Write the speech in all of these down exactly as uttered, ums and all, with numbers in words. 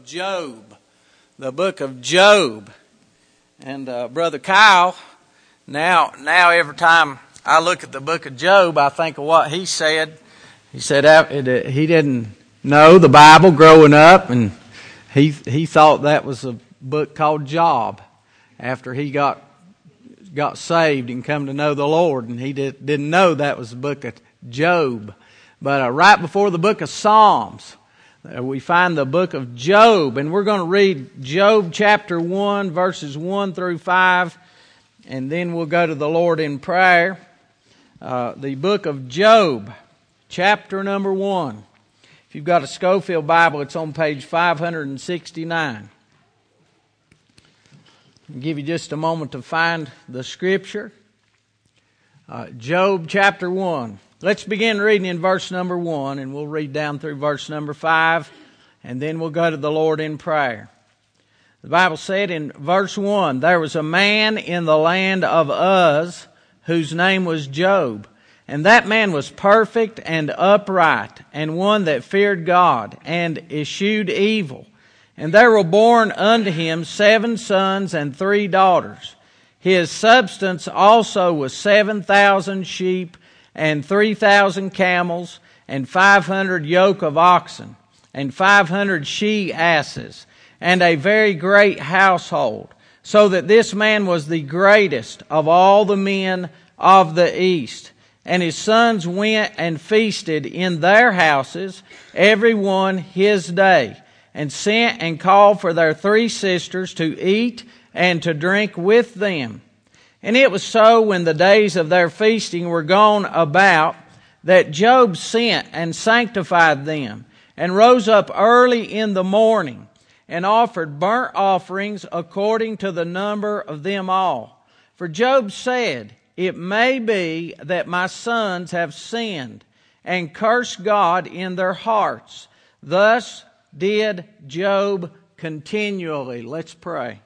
Job. The book of Job. And uh, Brother Kyle, now, now every time I look at the book of Job, I think of what he said. He said he didn't know the Bible growing up, and he he thought that was a book called Job after he got got saved and come to know the Lord, and he did, didn't know that was the book of Job. But uh, right before the book of Psalms, uh, we find the book of Job, and we're going to read Job chapter one, verses one through five, and then we'll go to the Lord in prayer. Uh, the book of Job, chapter number one. If you've got a Schofield Bible, it's on page five hundred sixty-nine. I'll give you just a moment to find the scripture. Uh, Job chapter one. Let's begin reading in verse number one, and we'll read down through verse number five, and then we'll go to the Lord in prayer. The Bible said in verse one, "There was a man in the land of Uz, whose name was Job. And that man was perfect and upright, and one that feared God, and eschewed evil. And there were born unto him seven sons and three daughters. His substance also was seven thousand sheep, and three thousand camels, and five hundred yoke of oxen, and five hundred she-asses, and a very great household, so that this man was the greatest of all the men of the east. And his sons went and feasted in their houses, every one his day, and sent and called for their three sisters to eat and to drink with them. And it was so, when the days of their feasting were gone about, that Job sent and sanctified them, and rose up early in the morning, and offered burnt offerings according to the number of them all. For Job said, It may be that my sons have sinned, and cursed God in their hearts. Thus did Job continually." Let's pray.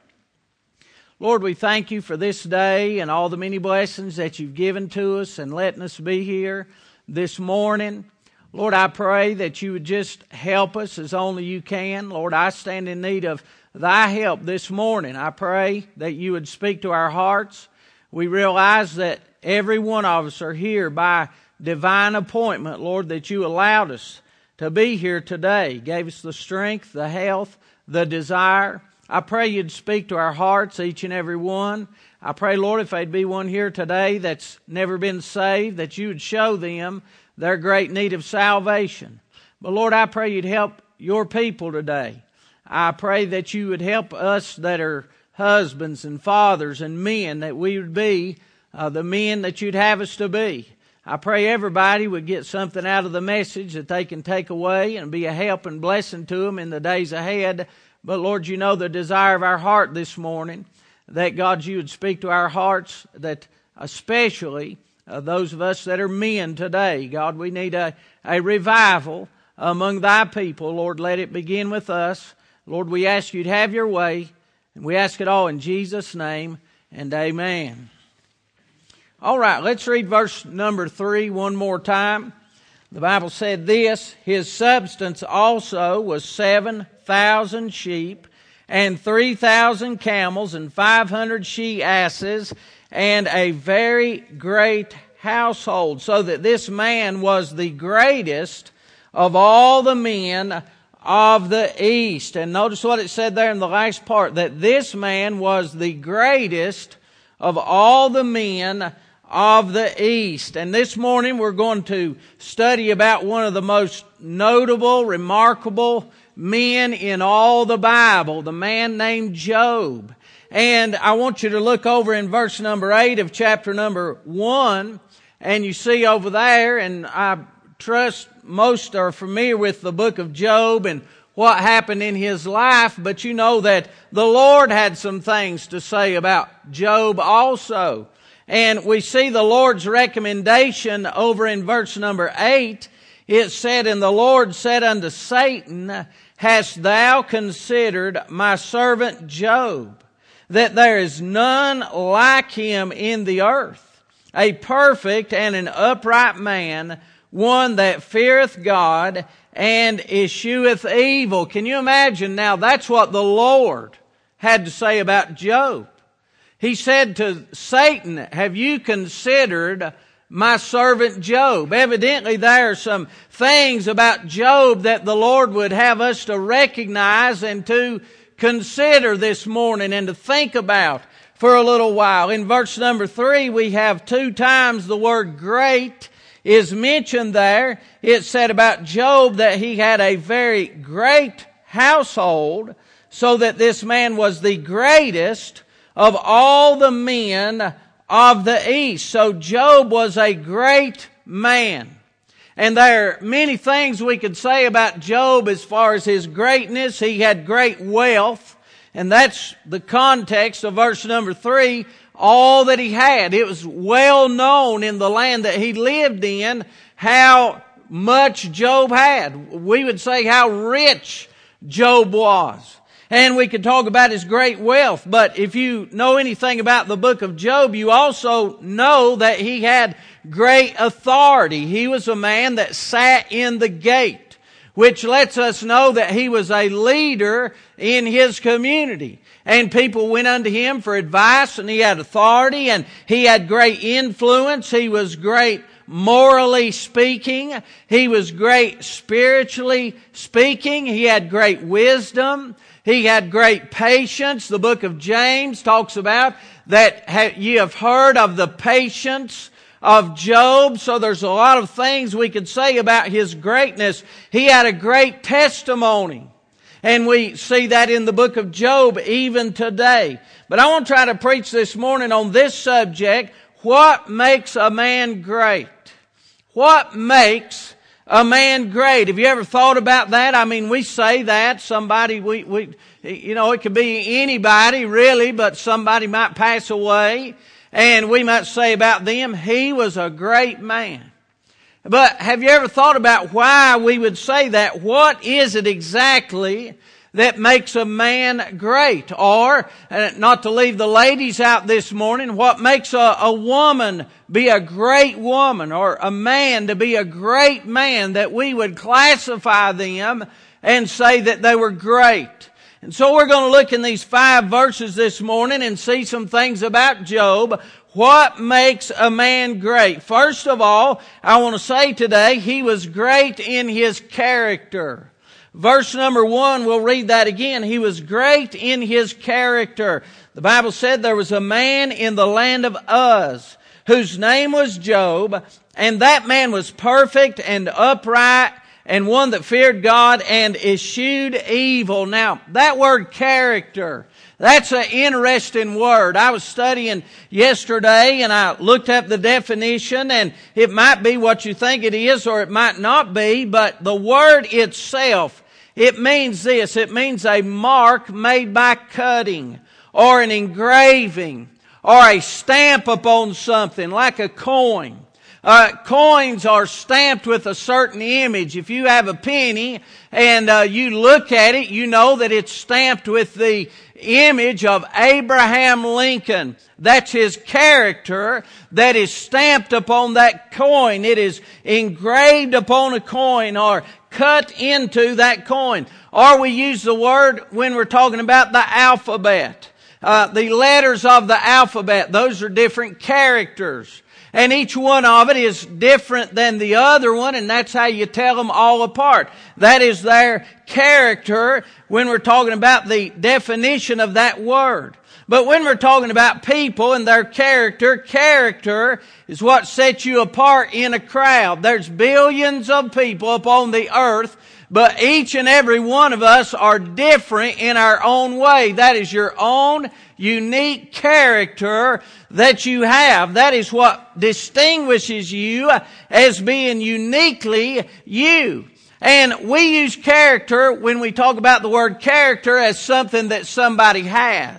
Lord, we thank you for this day and all the many blessings that you've given to us and letting us be here this morning. Lord, I pray that you would just help us as only you can. Lord, I stand in need of thy help this morning. I pray that you would speak to our hearts. We realize that every one of us are here by divine appointment, Lord, that you allowed us to be here today. Gave us the strength, the health, the desire. I pray you'd speak to our hearts, each and every one. I pray, Lord, if there'd be one here today that's never been saved, that you would show them their great need of salvation. But Lord, I pray you'd help your people today. I pray that you would help us that are husbands and fathers and men, that we would be uh, the men that you'd have us to be. I pray everybody would get something out of the message that they can take away and be a help and blessing to them in the days ahead. But Lord, you know the desire of our heart this morning, that God, you would speak to our hearts, that especially uh, those of us that are men today. God, we need a, a revival among thy people. Lord, let it begin with us. Lord, we ask you to have your way, and we ask it all in Jesus' name, and amen. All right, let's read verse number three one more time. The Bible said this, "His substance also was seven thousand sheep, and three thousand camels, and five hundred she-asses, and a very great household, so that this man was the greatest of all the men of the east." And notice what it said there in the last part, that this man was the greatest of all the men of the east. And this morning we're going to study about one of the most notable, remarkable men in all the Bible, the man named Job. And I want you to look over in verse number eight of chapter number one, and you see over there, and I trust most are familiar with the book of Job and what happened in his life, but you know that the Lord had some things to say about Job also. And we see the Lord's recommendation over in verse number eight. It said, "And the Lord said unto Satan, Hast thou considered my servant Job, that there is none like him in the earth, a perfect and an upright man, one that feareth God and escheweth evil. Can you imagine now? That's what the Lord had to say about Job. He said to Satan, have you considered my servant Job? Evidently there are some things about Job that the Lord would have us to recognize and to consider this morning and to think about for a little while. In verse number three, we have two times the word great is mentioned there. It said about Job that he had a very great household, so that this man was the greatest of all the men of the East. So Job was a great man. And there are many things we could say about Job as far as his greatness. He had great wealth, and that's the context of verse number three. All that he had. It was well known in the land that he lived in how much Job had. We would say how rich Job was. And we could talk about his great wealth, but if you know anything about the book of Job, you also know that he had great authority. He was a man that sat in the gate, which lets us know that he was a leader in his community. And people went unto him for advice, and he had authority, and he had great influence. He was great morally speaking. He was great spiritually speaking. He had great wisdom. He had great patience. The book of James talks about that ye have heard of the patience of Job. So there's a lot of things we could say about his greatness. He had a great testimony. And we see that in the book of Job even today. But I want to try to preach this morning on this subject. What makes a man great? What makes a man great? Have you ever thought about that? I mean, we say that. Somebody, we, we, you know, it could be anybody really, but somebody might pass away. And we might say about them, he was a great man. But have you ever thought about why we would say that? What is it exactly that makes a man great? Or, uh, not to leave the ladies out this morning, what makes a, a woman be a great woman, or a man to be a great man, that we would classify them and say that they were great? And so we're going to look in these five verses this morning and see some things about Job. What makes a man great? First of all, I want to say today, he was great in his character. Verse number one, we'll read that again. He was great in his character. The Bible said there was a man in the land of Uz, whose name was Job, and that man was perfect and upright, and one that feared God and eschewed evil. Now, that word character, that's an interesting word. I was studying yesterday and I looked up the definition, and it might be what you think it is or it might not be, but the word itself, it means this. It means a mark made by cutting, or an engraving, or a stamp upon something like a coin. Uh, coins are stamped with a certain image. If you have a penny and uh, you look at it, you know that it's stamped with the image of Abraham Lincoln. That's his character that is stamped upon that coin. It is engraved upon a coin or cut into that coin. Or we use the word when we're talking about the alphabet. Uh, the letters of the alphabet, those are different characters. And each one of it is different than the other one, and that's how you tell them all apart. That is their character when we're talking about the definition of that word. But when we're talking about people and their character, character is what sets you apart in a crowd. There's billions of people upon the earth, but each and every one of us are different in our own way. That is your own unique character that you have. That is what distinguishes you as being uniquely you. And we use character when we talk about the word character as something that somebody has.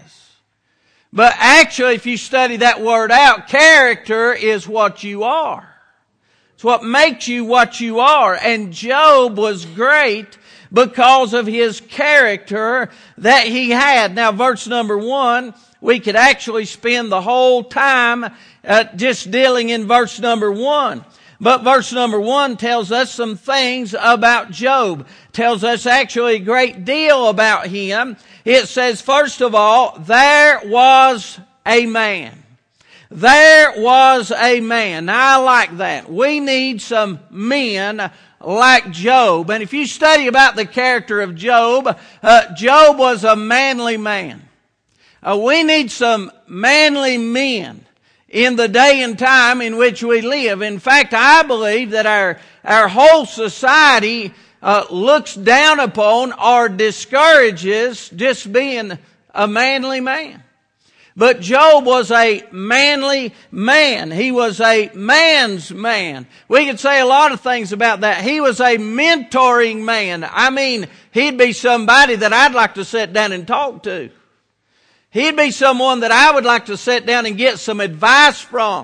But actually, if you study that word out, character is what you are. It's what makes you what you are. And Job was great because of his character that he had. Now, verse number one, we could actually spend the whole time uh, just dealing in verse number one. But verse number one tells us some things about Job. Tells us actually a great deal about him. It says, first of all, there was a man. There was a man. Now I like that. We need some men like Job. And if you study about the character of Job, uh, Job was a manly man. Uh, we need some manly men in the day and time in which we live. In fact, I believe that our, our whole society uh, looks down upon or discourages just being a manly man. But Job was a manly man. He was a man's man. We could say a lot of things about that. He was a mentoring man. I mean, he'd be somebody that I'd like to sit down and talk to. He'd be someone that I would like to sit down and get some advice from.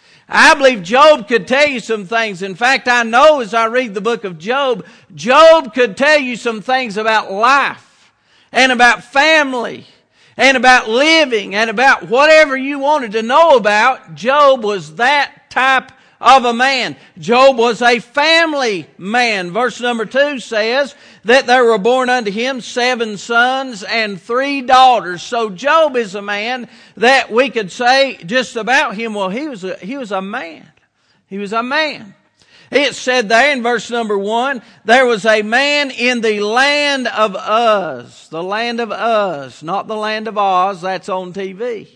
I believe Job could tell you some things. In fact, I know as I read the book of Job, Job could tell you some things about life and about family and about living and about whatever you wanted to know about. Job was that type of a man. Job was a family man. Verse number two says that there were born unto him seven sons and three daughters. So Job is a man that we could say just about him, well, he was a, he was a man. He was a man. It said there in verse number one, there was a man in the land of Uz. The land of Uz, not the land of Oz, that's on T V.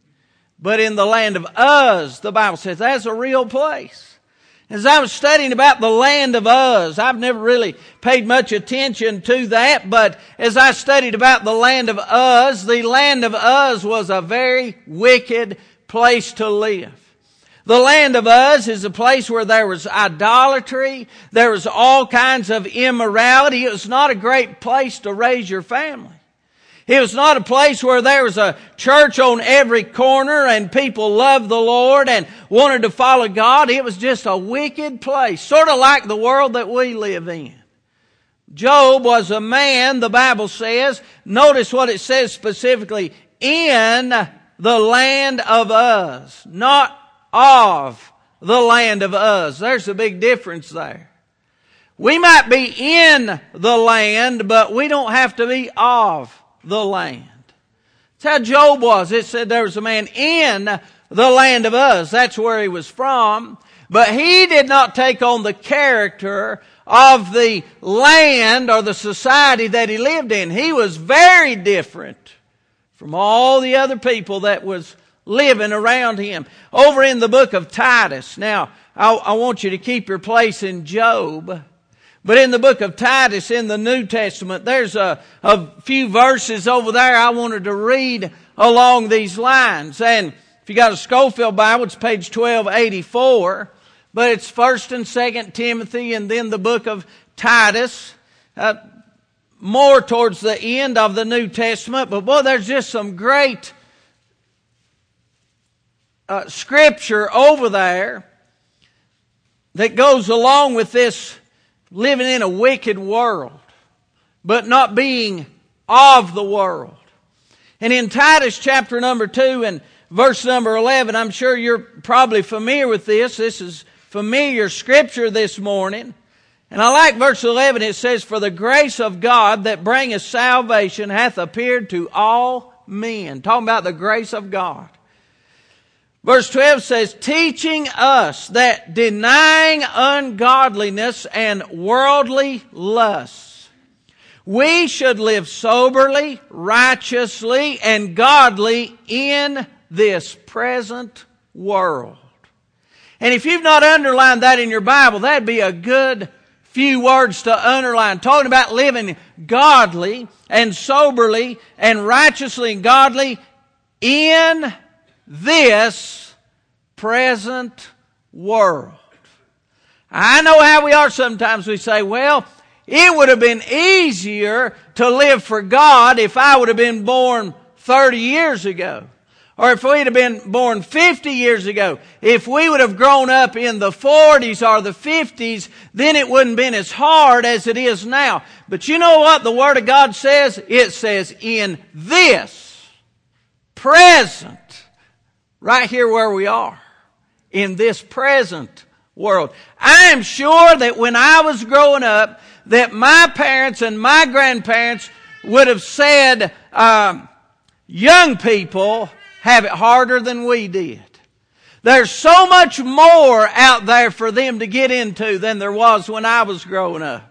But in the land of Uz, the Bible says, that's a real place. As I was studying about the land of Uz, I've never really paid much attention to that, but as I studied about the land of Uz, the land of Uz was a very wicked place to live. The land of Uz is a place where there was idolatry, there was all kinds of immorality. It was not a great place to raise your family. It was not a place where there was a church on every corner and people loved the Lord and wanted to follow God. It was just a wicked place, sort of like the world that we live in. Job was a man, the Bible says, notice what it says specifically, in the land of Uz, not of the land of Uz. There's a big difference there. We might be in the land, but we don't have to be of the land. That's how Job was. It said there was a man in the land of Uz. That's where he was from. But he did not take on the character of the land or the society that he lived in. He was very different from all the other people that was living around him. Over in the book of Titus. Now, I, I want you to keep your place in Job. But in the book of Titus in the New Testament, there's a, a few verses over there I wanted to read along these lines. And if you got a Schofield Bible, it's page twelve eighty-four. But it's First and Second Timothy and then the book of Titus. Uh, more towards the end of the New Testament. But boy, there's just some great Uh, scripture over there that goes along with this living in a wicked world, but not being of the world. And in Titus chapter number two and verse number eleven, I'm sure you're probably familiar with this. This is familiar scripture this morning. And I like verse eleven. It says, for the grace of God that bringeth salvation hath appeared to all men. Talking about the grace of God. Verse twelve says, teaching us that denying ungodliness and worldly lusts, we should live soberly, righteously, and godly in this present world. And if you've not underlined that in your Bible, that'd be a good few words to underline. Talking about living godly and soberly and righteously and godly in this present world. I know how we are sometimes. We say, well, it would have been easier to live for God if I would have been born thirty years ago. Or if we'd have been born fifty years ago. If we would have grown up in the forties or the fifties, then it wouldn't have been as hard as it is now. But you know what the Word of God says? It says, in this present, right here where we are, in this present world. I am sure that when I was growing up, that my parents and my grandparents would have said, um, young people have it harder than we did. There's so much more out there for them to get into than there was when I was growing up.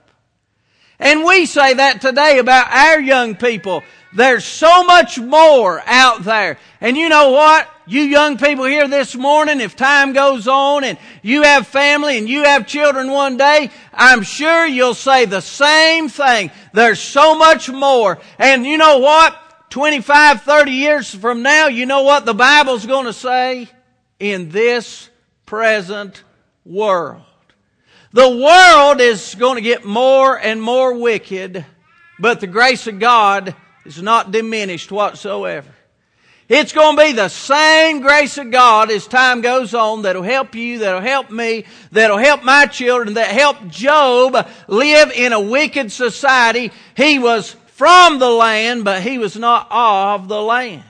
And we say that today about our young people. There's so much more out there. And you know what? You young people here this morning, if time goes on and you have family and you have children one day, I'm sure you'll say the same thing. There's so much more. And you know what? twenty-five, thirty years from now, you know what the Bible's going to say? In this present world. The world is going to get more and more wicked, but the grace of God is not diminished whatsoever. It's going to be the same grace of God as time goes on that'll help you, that'll help me, that'll help my children, that helped Job live in a wicked society. He was from the land, but he was not of the land.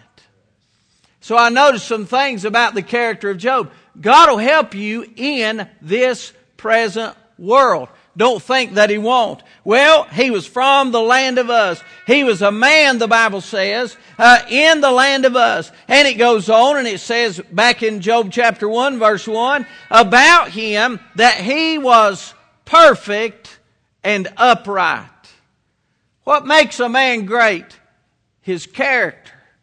So I noticed some things about the character of Job. God will help you in this present world. Don't think that He won't. Well, he was from the land of Uz. He was a man, the Bible says, uh, in the land of Uz. And it goes on and it says back in Job chapter one, verse one, about him that he was perfect and upright. What makes a man great? His character.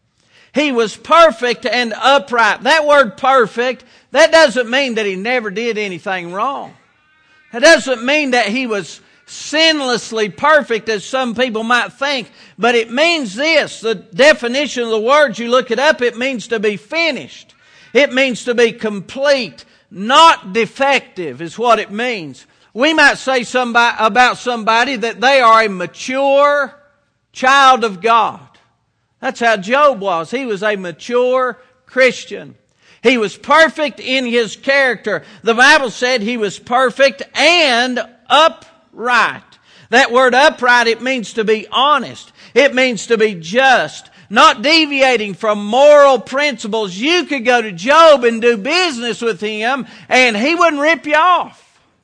He was perfect and upright. That word perfect, that doesn't mean that he never did anything wrong. That doesn't mean that he was sinlessly perfect, as some people might think. But it means this. The definition of the word, you look it up, it means to be finished. It means to be complete, not defective is what it means. We might say somebody, about somebody that they are a mature child of God. That's how Job was. He was a mature Christian. He was perfect in his character. The Bible said he was perfect and upright. That word upright, it means to be honest. It means to be just, not deviating from moral principles. You could go to Job and do business with him and he wouldn't rip you off.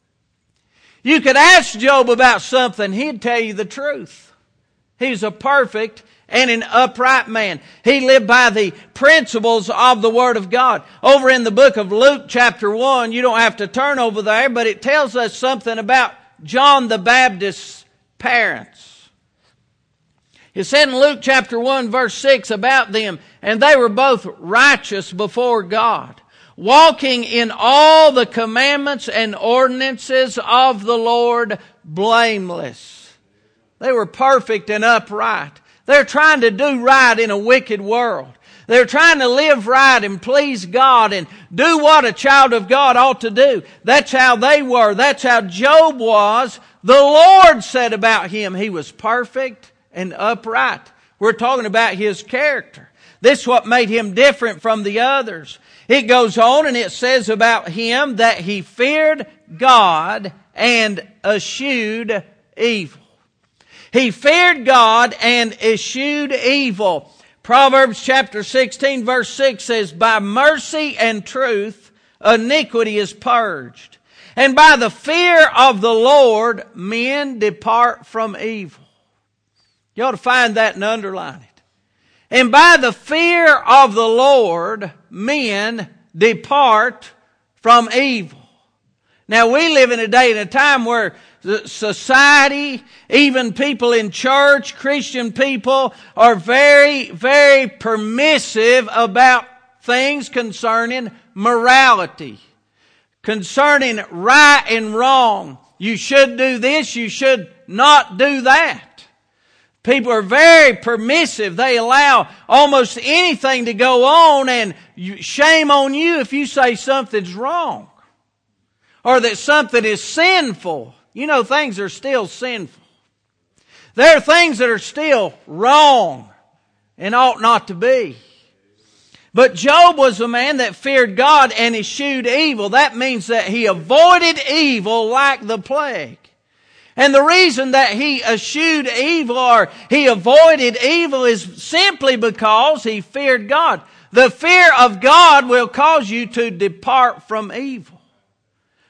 You could ask Job about something, he'd tell you the truth. He was a perfect and an upright man. He lived by the principles of the Word of God. Over in the book of Luke chapter one, you don't have to turn over there, but it tells us something about John the Baptist's parents. It said in Luke chapter one verse six about them, and they were both righteous before God, walking in all the commandments and ordinances of the Lord blameless. They were perfect and upright. They're trying to do right in a wicked world. They're trying to live right and please God and do what a child of God ought to do. That's how they were. That's how Job was. The Lord said about him, he was perfect and upright. We're talking about his character. This is what made him different from the others. It goes on and it says about him that he feared God and eschewed evil. He feared God and eschewed evil. Proverbs chapter sixteen verse six says, by mercy and truth iniquity is purged, and by the fear of the Lord men depart from evil. You ought to find that and underline it. And by the fear of the Lord men depart from evil. Now we live in a day and a time where society, even people in church, Christian people, are very, very permissive about things concerning morality, concerning right and wrong. You should do this, you should not do that. People are very permissive. They allow almost anything to go on, and shame on you if you say something's wrong or that something is sinful. You know, things are still sinful. There are things that are still wrong and ought not to be. But Job was a man that feared God and eschewed evil. That means that he avoided evil like the plague. And the reason that he eschewed evil or he avoided evil is simply because he feared God. The fear of God will cause you to depart from evil.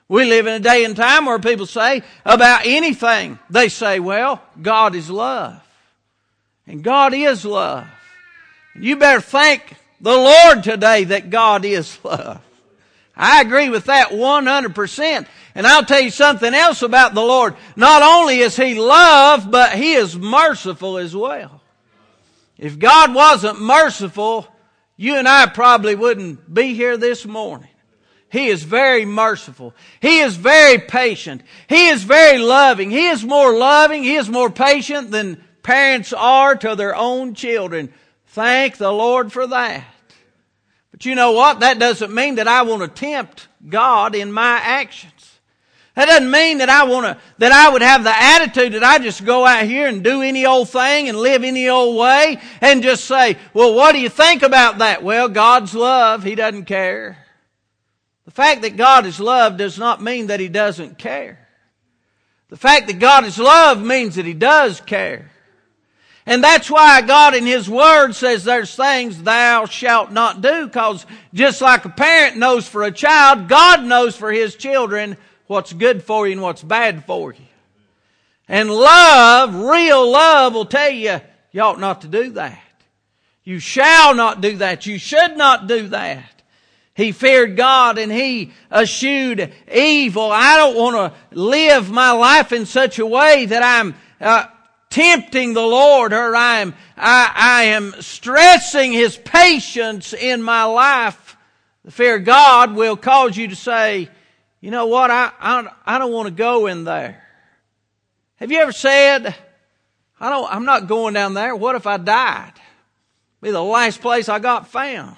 We live in a day and time where people say about anything, they say, well, God is love. And God is love. You better thank the Lord today that God is love. I agree with that one hundred percent. And I'll tell you something else about the Lord. Not only is He love, but He is merciful as well. If God wasn't merciful, you and I probably wouldn't be here this morning. He is very merciful. He is very patient. He is very loving. He is more loving. He is more patient than parents are to their own children. Thank the Lord for that. But you know what? That doesn't mean that I want to tempt God in my actions. That doesn't mean that I want to, that I would have the attitude that I just go out here and do any old thing and live any old way and just say, well, what do you think about that? Well, God's love. He doesn't care. The fact that God is love does not mean that He doesn't care. The fact that God is love means that He does care. And that's why God in His Word says there's things thou shalt not do, because just like a parent knows for a child, God knows for His children what's good for you and what's bad for you. And love, real love, will tell you, you ought not to do that. You shall not do that. You should not do that. He feared God and he eschewed evil. I don't want to live my life in such a way that I'm uh, tempting the Lord, or I am I, I am stressing His patience in my life. The fear of God will cause you to say, you know what, I, I, I don't want to go in there. Have you ever said, I don't, I'm not going down there. What if I died? Be the last place I got found.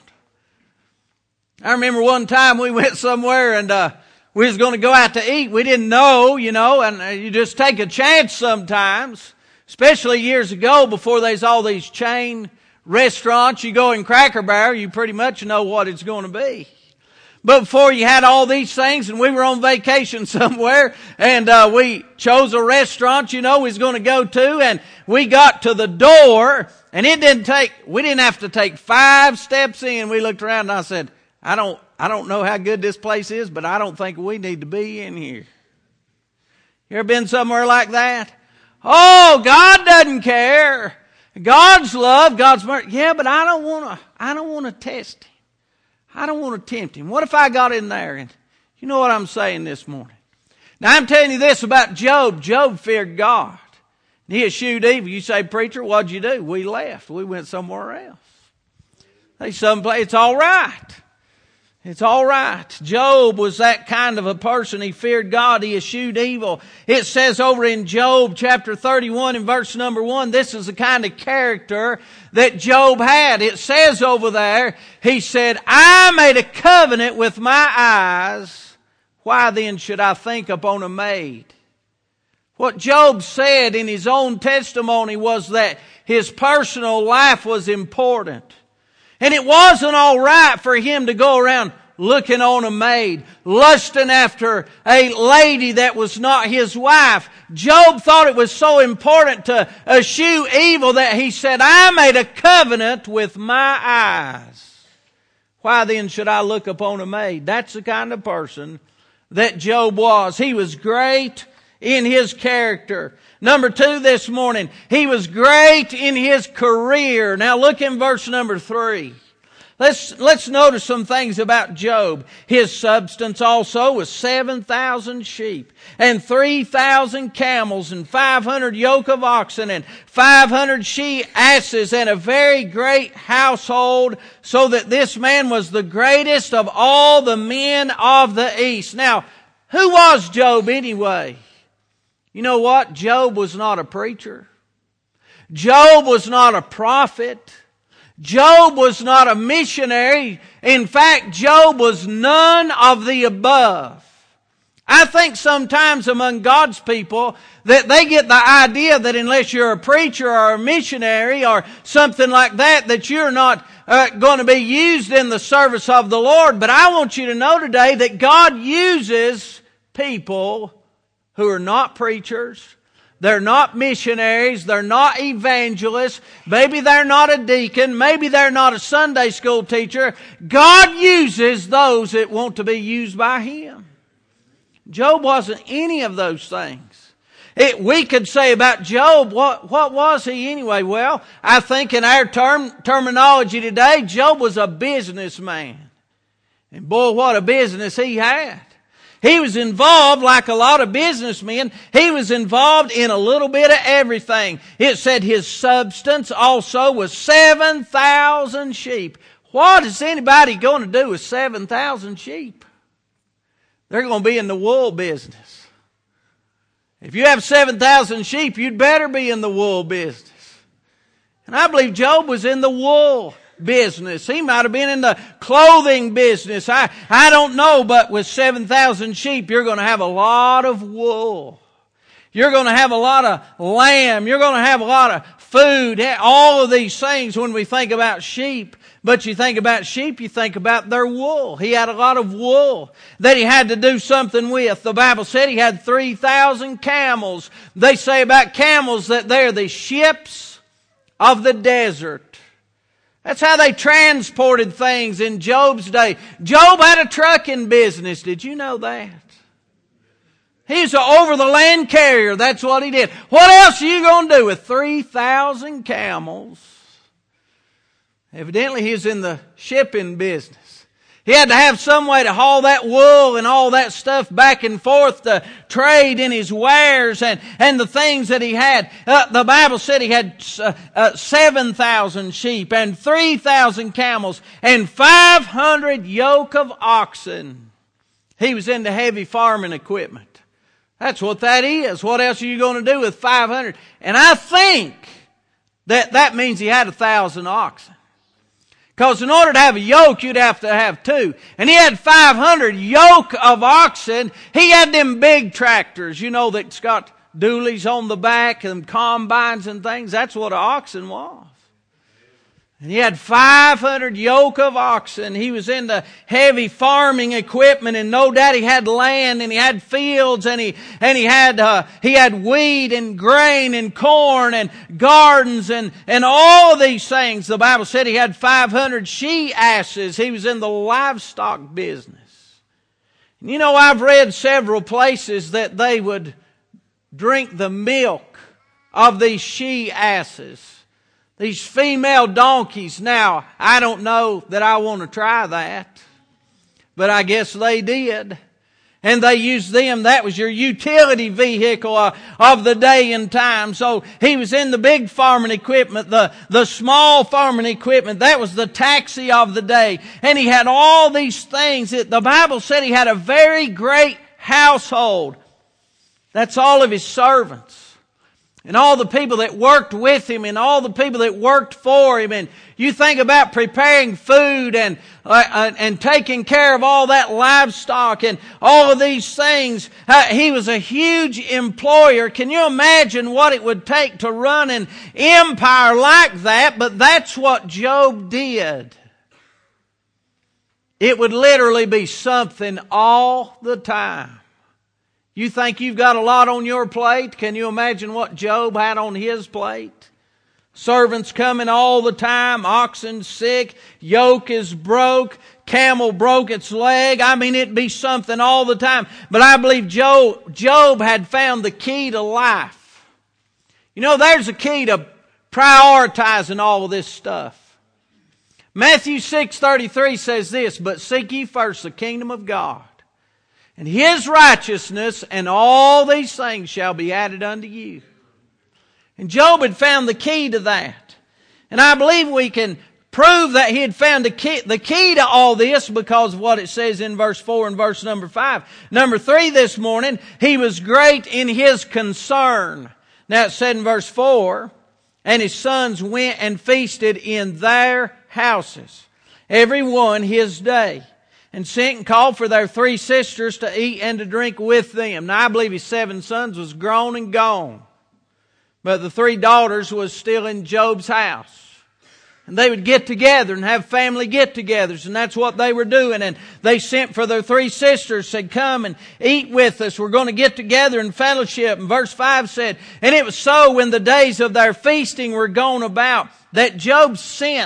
I remember one time we went somewhere and uh, we was going to go out to eat. We didn't know, you know, and uh, you just take a chance sometimes, especially years ago before there's all these chain restaurants. You go in Cracker Barrel, you pretty much know what it's going to be. But before you had all these things, and we were on vacation somewhere, and uh, we chose a restaurant, you know, we was going to go to, and we got to the door, and it didn't take, we didn't have to take five steps in. We looked around and I said, I don't, I don't know how good this place is, but I don't think we need to be in here. You ever been somewhere like that? Oh, God doesn't care. God's love, God's mercy. Yeah, but I don't want to, I don't want to test Him. I don't want to tempt Him. What if I got in there? And you know what I'm saying this morning? Now I'm telling you this about Job. Job feared God. He eschewed evil. You say, preacher, what'd you do? We left. We went somewhere else. They someplace, it's all right. It's all right. Job was that kind of a person. He feared God. He eschewed evil. It says over in Job chapter thirty-one in verse number one, this is the kind of character that Job had. It says over there, he said, I made a covenant with my eyes. Why then should I think upon a maid? What Job said in his own testimony was that his personal life was important. And it wasn't all right for him to go around looking on a maid, lusting after a lady that was not his wife. Job thought it was so important to eschew evil that he said, I made a covenant with my eyes. Why then should I look upon a maid? That's the kind of person that Job was. He was great in his character. Number two this morning, he was great in his career. Now look in verse number three. Let's, let's notice some things about Job. His substance also was seven thousand sheep and three thousand camels and five hundred yoke of oxen and five hundred she asses and a very great household, so that this man was the greatest of all the men of the east. Now, who was Job anyway? You know what? Job was not a preacher. Job was not a prophet. Job was not a missionary. In fact, Job was none of the above. I think sometimes among God's people that they get the idea that unless you're a preacher or a missionary or something like that, that you're not uh, going to be used in the service of the Lord. But I want you to know today that God uses people who are not preachers, they're not missionaries, they're not evangelists, maybe they're not a deacon, maybe they're not a Sunday school teacher. God uses those that want to be used by Him. Job wasn't any of those things. It, we could say about Job, what, what was he anyway? Well, I think in our term, terminology today, Job was a businessman. And boy, what a business he had. He was involved, like a lot of businessmen, he was involved in a little bit of everything. It said his substance also was seven thousand sheep. What is anybody going to do with seven thousand sheep? They're going to be in the wool business. If you have seven thousand sheep, you'd better be in the wool business. And I believe Job was in the wool business. He might have been in the clothing business. I, I don't know, but with seven thousand sheep, you're going to have a lot of wool. You're going to have a lot of lamb. You're going to have a lot of food. All of these things when we think about sheep. But you think about sheep, you think about their wool. He had a lot of wool that he had to do something with. The Bible said he had three thousand camels. They say about camels that they're the ships of the desert. That's how they transported things in Job's day. Job had a trucking business. Did you know that? He's an over-the-land carrier. That's what he did. What else are you going to do with three thousand camels? Evidently, he was in the shipping business. He had to have some way to haul that wool and all that stuff back and forth to trade in his wares and, and the things that he had. Uh, the Bible said he had uh, uh, seven thousand sheep and three thousand camels and five hundred yoke of oxen. He was into heavy farming equipment. That's what that is. What else are you going to do with five hundred? And I think that that means he had a thousand oxen. Because in order to have a yoke, you'd have to have two. And he had five hundred yoke of oxen. He had them big tractors, you know, that's got dualies on the back and combines and things. That's what an oxen was. And he had five hundred yoke of oxen. He was into heavy farming equipment, and no doubt he had land and he had fields and he and he had uh, he had wheat and grain and corn and gardens and and all of these things. The Bible said he had five hundred she asses. He was in the livestock business. And you know, I've read several places that they would drink the milk of these she asses. These female donkeys. Now, I don't know that I want to try that, but I guess they did. And they used them. That was your utility vehicle uh, of the day and time. So he was in the big farming equipment, the, the small farming equipment. That was the taxi of the day. And he had all these things. That the Bible said he had a very great household. That's all of his servants. And all the people that worked with him and all the people that worked for him. And you think about preparing food and uh, and taking care of all that livestock and all of these things. Uh, he was a huge employer. Can you imagine what it would take to run an empire like that? But that's what Job did. It would literally be something all the time. You think you've got a lot on your plate? Can you imagine what Job had on his plate? Servants coming all the time, oxen sick, yoke is broke, camel broke its leg. I mean, it'd be something all the time. But I believe Job, Job had found the key to life. You know, there's a key to prioritizing all of this stuff. Matthew six thirty-three says this, "But seek ye first the kingdom of God, and His righteousness, and all these things shall be added unto you." And Job had found the key to that. And I believe we can prove that he had found the key, the key to all this because of what it says in verse four and verse number five. Number three this morning, he was great in his concern. Now it said in verse four, "And his sons went and feasted in their houses, every one his day, and sent and called for their three sisters to eat and to drink with them." Now I believe his seven sons was grown and gone, but the three daughters was still in Job's house. And they would get together and have family get-togethers, and that's what they were doing. And they sent for their three sisters, said, "Come and eat with us. We're going to get together in fellowship." And verse five said, "And it was so when the days of their feasting were gone about, that Job sent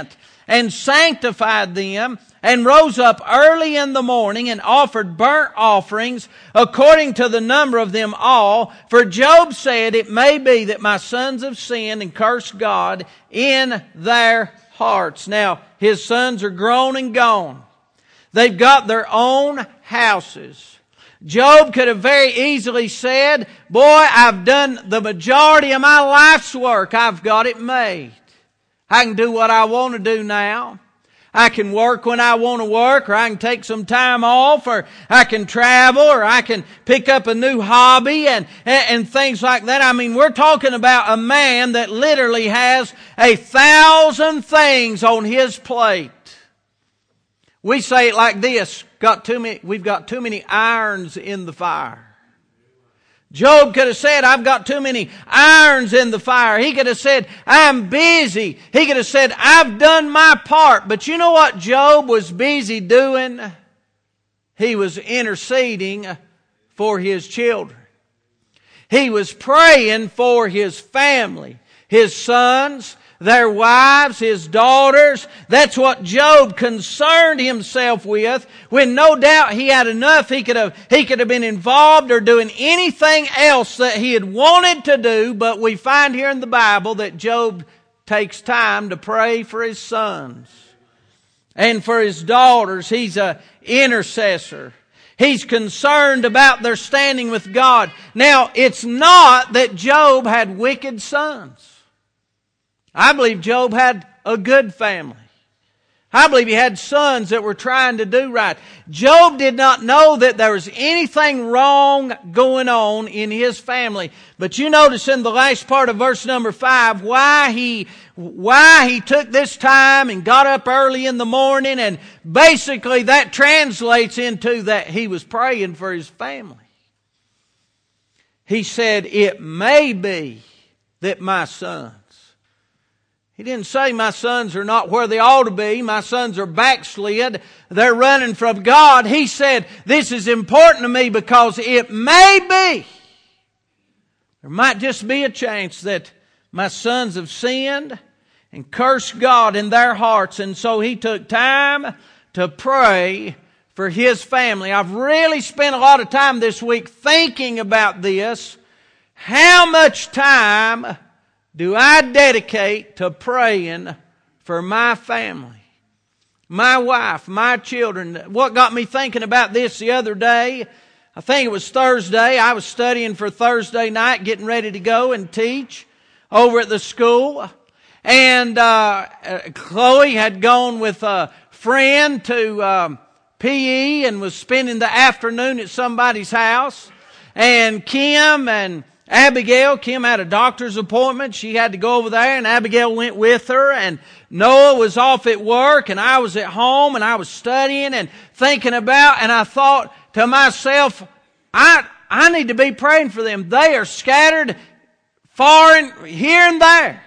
and sanctified them, and rose up early in the morning and offered burnt offerings according to the number of them all. For Job said, it may be that my sons have sinned and cursed God in their hearts. Now, his sons are grown and gone. They've got their own houses. Job could have very easily said, boy, I've done the majority of my life's work. I've got it made. I can do what I want to do now. I can work when I want to work, or I can take some time off, or I can travel, or I can pick up a new hobby and, and, and things like that. I mean, we're talking about a man that literally has a thousand things on his plate. We say it like this, got too many, we've got too many irons in the fire. Job could have said, I've got too many irons in the fire. He could have said, I'm busy. He could have said, I've done my part. But you know what Job was busy doing? He was interceding for his children. He was praying for his family, his sons, their wives, his daughters. That's what Job concerned himself with, when no doubt he had enough. He could have, he could have been involved or doing anything else that he had wanted to do, but we find here in the Bible that Job takes time to pray for his sons and for his daughters. He's an intercessor. He's concerned about their standing with God. Now, it's not that Job had wicked sons. I believe Job had a good family. I believe he had sons that were trying to do right. Job did not know that there was anything wrong going on in his family. But you notice in the last part of verse number five why he, why he took this time and got up early in the morning, and basically that translates into that he was praying for his family. He said, it may be that my son. He didn't say my sons are not where they ought to be. My sons are backslid. They're running from God. He said, this is important to me because it may be, there might just be a chance that my sons have sinned and cursed God in their hearts. And so he took time to pray for his family. I've really spent a lot of time this week thinking about this. How much time do I dedicate to praying for my family, my wife, my children? What got me thinking about this the other day, I think it was Thursday. I was studying for Thursday night, getting ready to go and teach over at the school. And uh Chloe had gone with a friend to um, P E and was spending the afternoon at somebody's house. And Kim and Abigail, Kim had a doctor's appointment. She had to go over there, and Abigail went with her, and Noah was off at work, and I was at home, and I was studying and thinking about, and I thought to myself, I I need to be praying for them. They are scattered far and here and there.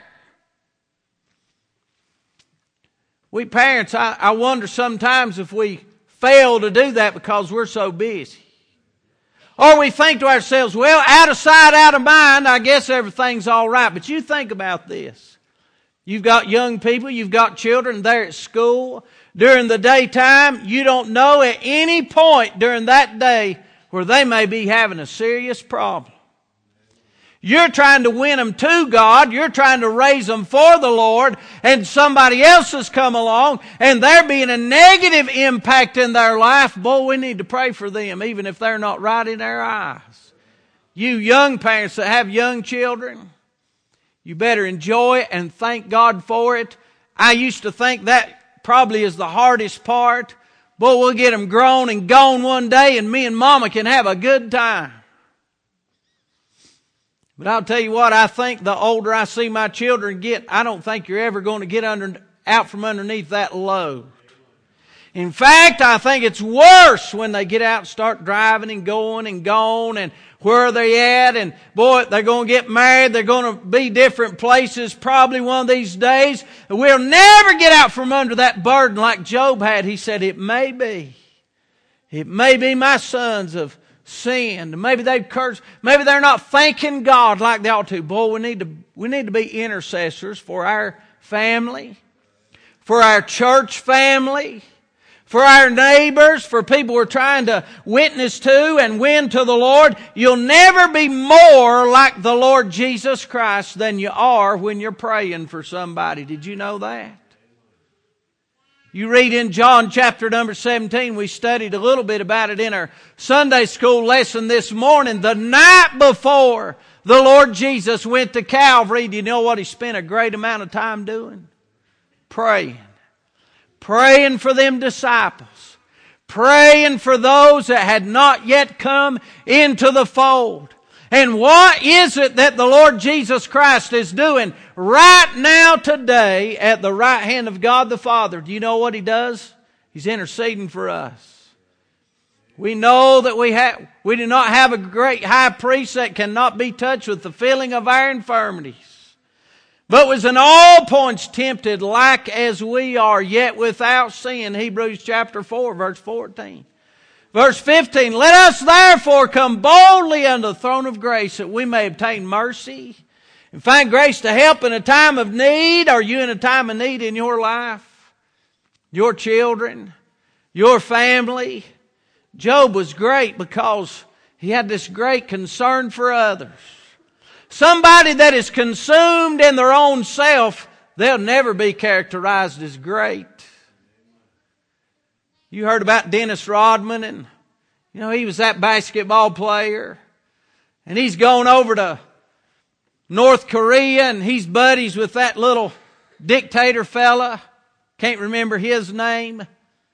We parents, I, I wonder sometimes if we fail to do that because we're so busy. Or we think to ourselves, well, out of sight, out of mind, I guess everything's all right. But you think about this. You've got young people, you've got children, they're at school. During the daytime, you don't know at any point during that day where they may be having a serious problem. You're trying to win them to God. You're trying to raise them for the Lord. And somebody else has come along and they're being a negative impact in their life. Boy, we need to pray for them even if they're not right in our eyes. You young parents that have young children, you better enjoy it and thank God for it. I used to think that probably is the hardest part. Boy, we'll get them grown and gone one day and me and Mama can have a good time. But I'll tell you what, I think the older I see my children get, I don't think you're ever going to get under, out from underneath that load. In fact, I think it's worse when they get out and start driving and going and gone and where are they at, and boy, they're going to get married, they're going to be different places probably one of these days. We'll never get out from under that burden like Job had. He said, it may be, it may be my sons have sinned. Maybe they've cursed. Maybe they're not thanking God like they ought to. Boy, we need to, we need to be intercessors for our family, for our church family, for our neighbors, for people we're trying to witness to and win to the Lord. You'll never be more like the Lord Jesus Christ than you are when you're praying for somebody. Did you know that? You read in John chapter number seventeen, we studied a little bit about it in our Sunday school lesson this morning. The night before the Lord Jesus went to Calvary, do you know what He spent a great amount of time doing? Praying. Praying for them disciples. Praying for those that had not yet come into the fold. And what is it that the Lord Jesus Christ is doing right now today at the right hand of God the Father? Do you know what He does? He's interceding for us. We know that we have, we do not have a great high priest that cannot be touched with the feeling of our infirmities, but was in all points tempted like as we are, yet without sin. Hebrews chapter four, verse fourteen. Verse fifteen, let us therefore come boldly unto the throne of grace that we may obtain mercy and find grace to help in a time of need. Are you in a time of need in your life? Your children? Your family? Job was great because he had this great concern for others. Somebody that is consumed in their own self, they'll never be characterized as great. You heard about Dennis Rodman, and you know, he was that basketball player. And he's gone over to North Korea, and he's buddies with that little dictator fella. Can't remember his name.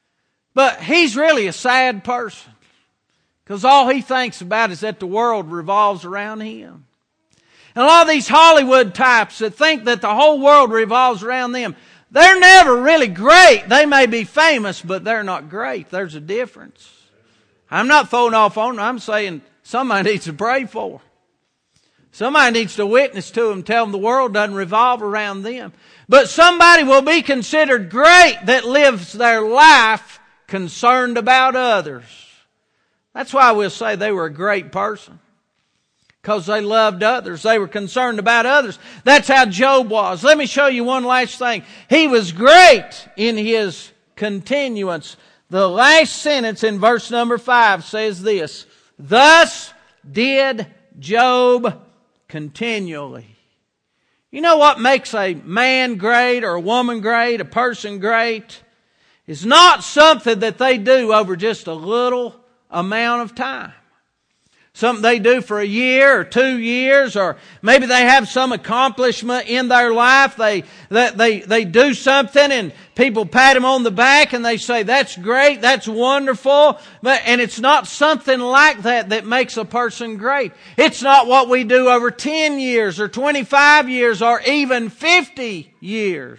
But he's really a sad person, because all he thinks about is that the world revolves around him. And a lot of these Hollywood types that think that the whole world revolves around them, they're never really great. They may be famous, but they're not great. There's a difference. I'm not throwing off on them. I'm saying somebody needs to pray for them. Somebody needs to witness to them, tell them the world doesn't revolve around them. But somebody will be considered great that lives their life concerned about others. That's why we'll say they were a great person. Because they loved others. They were concerned about others. That's how Job was. Let me show you one last thing. He was great in his continuance. The last sentence in verse number five says this: thus did Job continually. You know what makes a man great or a woman great, a person great? It's not something that they do over just a little amount of time. Something they do for a year or two years, or maybe they have some accomplishment in their life. They, they, they, they do something and people pat them on the back and they say, that's great, that's wonderful. But, and it's not something like that that makes a person great. It's not what we do over ten years or twenty-five years or even fifty years.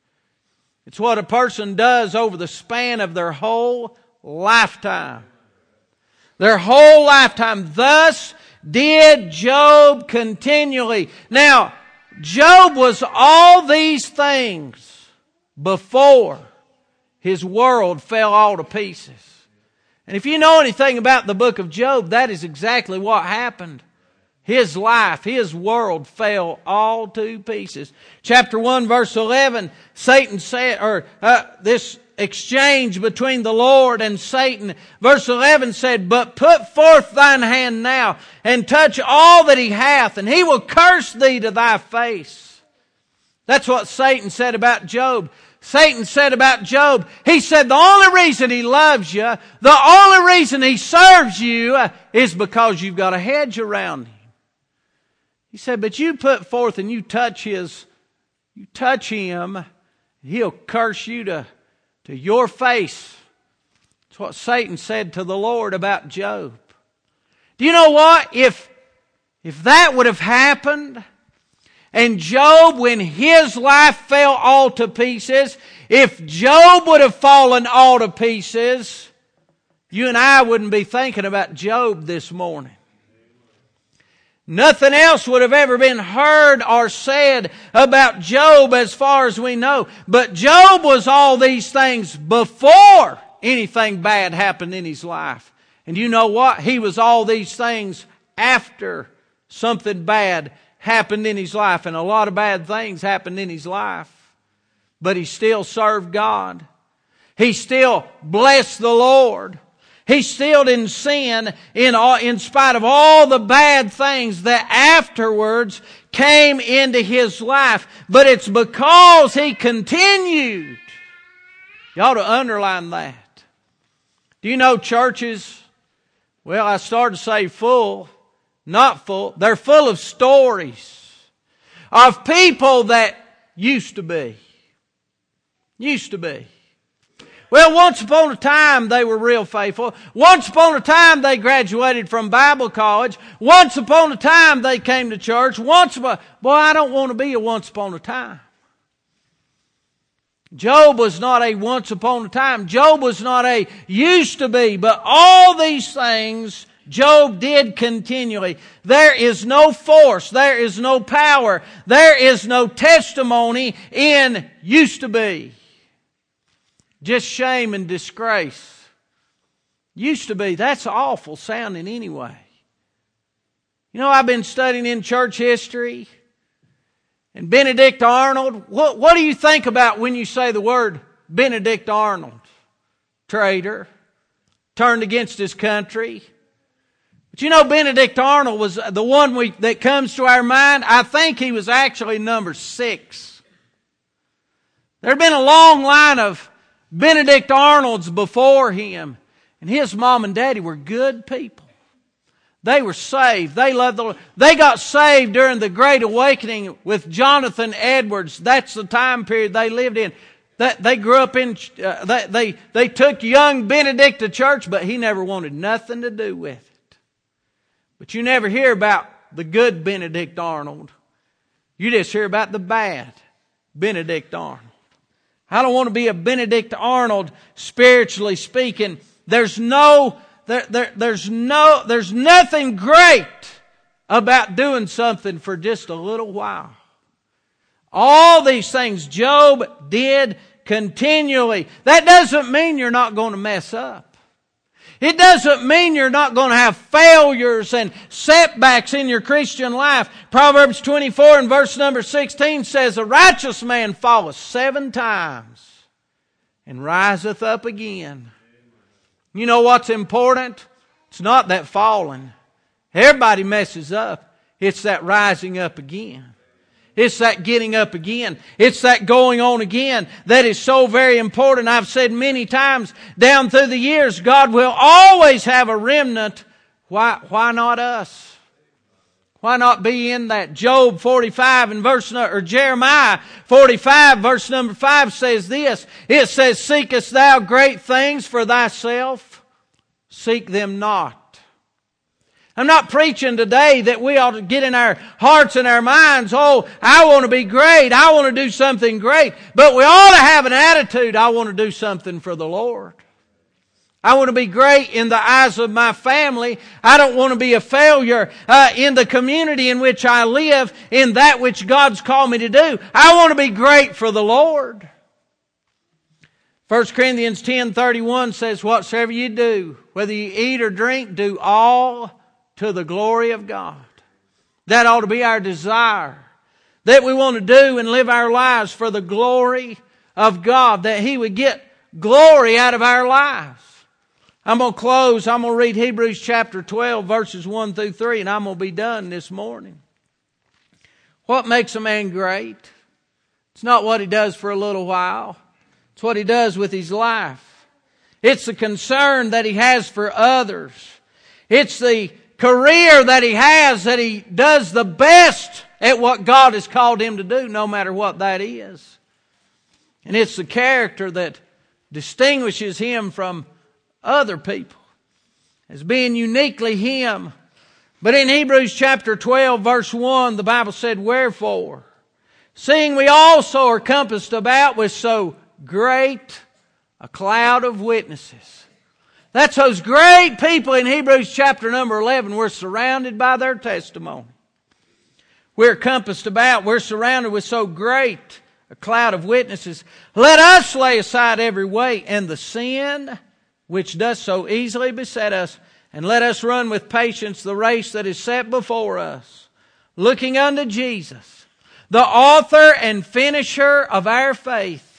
It's what a person does over the span of their whole lifetime. Their whole lifetime. Thus did Job continually. Now, Job was all these things before his world fell all to pieces. And if you know anything about the book of Job, that is exactly what happened. His life, his world fell all to pieces. Chapter one, verse eleven, Satan said, or uh, this exchange between the Lord and Satan. Verse eleven said, but put forth thine hand now, and touch all that he hath, and he will curse thee to thy face. That's what Satan said about Job. Satan said about Job, he said the only reason he loves you, the only reason he serves you, is because you've got a hedge around him. He said, but you put forth and you touch his, you touch him, he'll curse you to To your face. That's what Satan said to the Lord about Job. Do you know what? If, if that would have happened, and Job, when his life fell all to pieces, if Job would have fallen all to pieces, you and I wouldn't be thinking about Job this morning. Nothing else would have ever been heard or said about Job as far as we know. But Job was all these things before anything bad happened in his life. And you know what? He was all these things after something bad happened in his life. And a lot of bad things happened in his life. but he still served God. He still blessed the Lord. He still didn't sin in, all, in spite of all the bad things that afterwards came into his life. But it's because he continued. You ought to underline that. Do you know churches, well, I started to say full, not full. They're full of stories of people that used to be. Used to be. Well, once upon a time they were real faithful. Once upon a time they graduated from Bible college. Once upon a time they came to church. Once upon, boy, I don't want to be a once upon a time. Job was not a once upon a time. Job was not a used to be. But all these things Job did continually. There is no force. There is no power. There is no testimony in used to be. Just shame and disgrace. Used to be. That's awful sounding anyway. You know, I've been studying in church history. And Benedict Arnold. What, what do you think about when you say the word Benedict Arnold? Traitor. Turned against his country. But you know, Benedict Arnold was the one we, that comes to our mind. I think he was actually number six. There had been a long line of Benedict Arnolds before him. And his mom and daddy were good people. They were saved. They loved the Lord. They got saved during the Great Awakening with Jonathan Edwards. That's the time period they lived in. That they grew up in. Uh, they, they they took young Benedict to church, but he never wanted nothing to do with it. But you never hear about the good Benedict Arnold. You just hear about the bad Benedict Arnold. I don't want to be a Benedict Arnold, spiritually speaking. There's no, there, there, there's no, there's nothing great about doing something for just a little while. All these things Job did continually. That doesn't mean you're not going to mess up. It doesn't mean you're not going to have failures and setbacks in your Christian life. Proverbs twenty-four and verse number sixteen says, a righteous man falleth seven times and riseth up again. You know what's important? It's not that falling. Everybody messes up. It's that rising up again. It's that getting up again. It's that going on again that is so very important. I've said many times down through the years, God will always have a remnant. Why, why not us? Why not be in that? Job forty-five and verse, or Jeremiah forty-five verse number five says this. It says, seekest thou great things for thyself? Seek them not. I'm not preaching today that we ought to get in our hearts and our minds, oh, I want to be great. I want to do something great. But we ought to have an attitude, I want to do something for the Lord. I want to be great in the eyes of my family. I don't want to be a failure uh, in the community in which I live, in that which God's called me to do. I want to be great for the Lord. First Corinthians ten thirty-one says, whatsoever you do, whether you eat or drink, do all to the glory of God. That ought to be our desire. That we want to do and live our lives for the glory of God. That He would get glory out of our lives. I'm going to close. I'm going to read Hebrews chapter twelve verses one through three, and I'm going to be done this morning. What makes a man great? It's not what he does for a little while. It's what he does with his life. It's the concern that he has for others. It's the career that he has, that he does the best at what God has called him to do, no matter what that is. And it's the character that distinguishes him from other people as being uniquely him. But in Hebrews chapter twelve verse one, the Bible said, wherefore, seeing we also are compassed about with so great a cloud of witnesses. That's those great people in Hebrews chapter number eleven. We're surrounded by their testimony. We're compassed about. We're surrounded with so great a cloud of witnesses. Let us lay aside every weight and the sin which does so easily beset us, and let us run with patience the race that is set before us, looking unto Jesus, the author and finisher of our faith,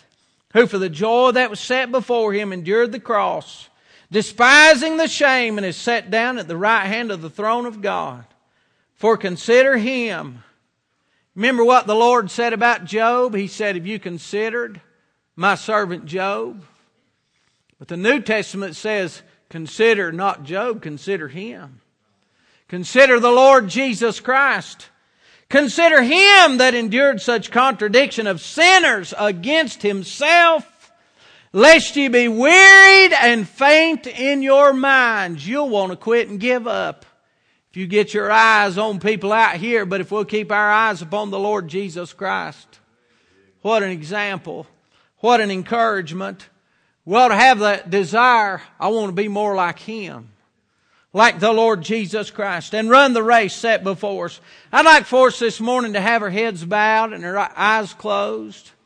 who for the joy that was set before him endured the cross, despising the shame, and is set down at the right hand of the throne of God. For consider him. Remember what the Lord said about Job? He said, have you considered my servant Job? But the New Testament says, consider not Job, consider him. Consider the Lord Jesus Christ. Consider him that endured such contradiction of sinners against himself, lest ye be wearied and faint in your minds. You'll want to quit and give up if you get your eyes on people out here, but if we'll keep our eyes upon the Lord Jesus Christ. What an example. What an encouragement. We ought to have that desire. I want to be more like him, like the Lord Jesus Christ, and run the race set before us. I'd like for us this morning to have our heads bowed and our eyes closed.